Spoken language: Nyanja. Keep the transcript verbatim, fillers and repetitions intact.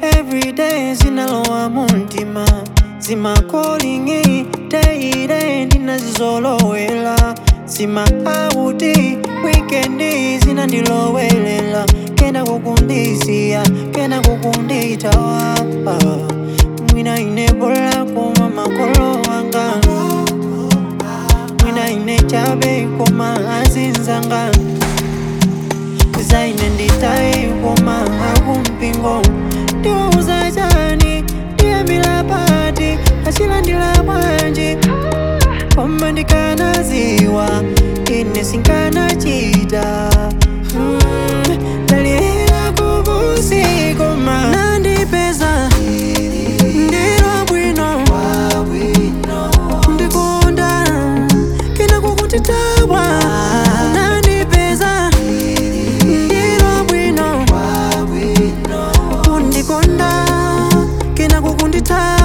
every day zinalowa muntima, zima calling teire ndinazizolowela, zima auti weekendi zinandilowelela, kena kukundisia kena kukunditawa mwina inebola koma makolo wanga, mwina inechabe koma azinzanga, zaine nditai koma akumpingo, ndiwo uzachani ndiyambila pati achila ndila mwanji, koma ndikanaziwa ine sinkana chita mm, dalila kubusi koma nandipeza ndilo bwino ndikonda kena kukutitawa nandipeza ndilo bwino undikonda kena kukunditawa